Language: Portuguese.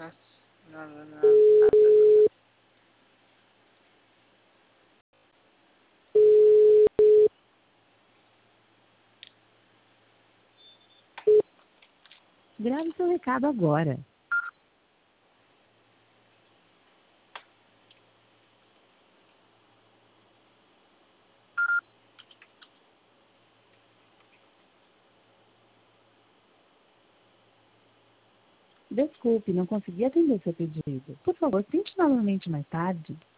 Nada. Grave seu recado agora. Desculpe, não consegui atender seu pedido. Por favor, tente novamente mais tarde.